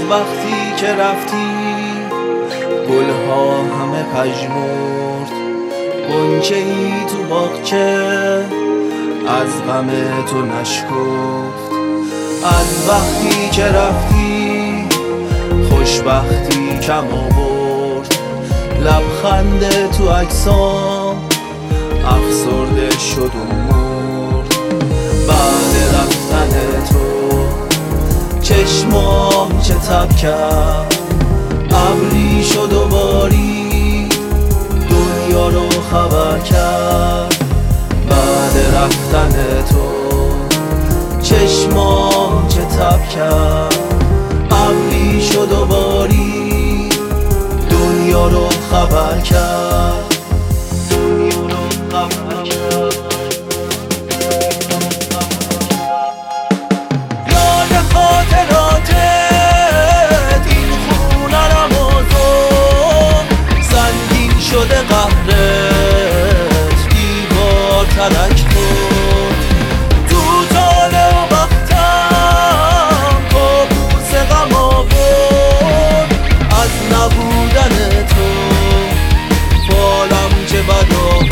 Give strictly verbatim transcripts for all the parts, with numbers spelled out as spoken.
وقتی که رفتی گلها همه پژمرد، غنچه ای تو باغچه از غم تو نشکفت. از وقتی که رفتی خوشبختی کم آورد، لبخند تو عکسام افسرده شد و مرد. بعد رفتن تو چشمام چه تب کرد، ابری شد و باری دنیا رو خبر کرد. بعد رفتن تو چشمام چه تب کرد، ابری شد و باری دنیا رو خبر کرد. دنیا رو خبر کرد. یاد خاطراتت این خونه رمضان، سنگین شده قهرت دیوار ترک خورد. تو طالع و وقتم کابوس غم آورد، از نبودن تو فالم چه بد آورد.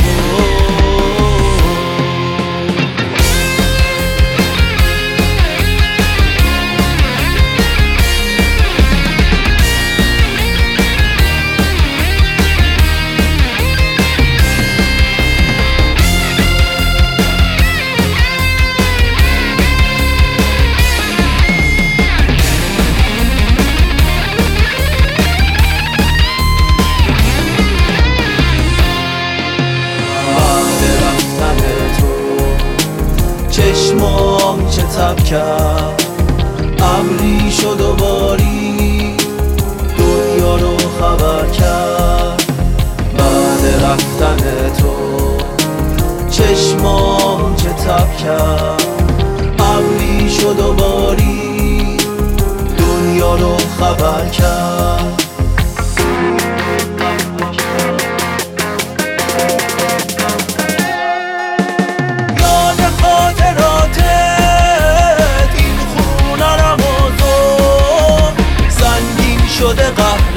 چشمام چه تب کرد، ابری شد و باری دنیا رو خبر کرد. بعد رفتن تو چشمام چه تب کرد، ابری شد و باری دنیا رو خبر کرد. شده قهر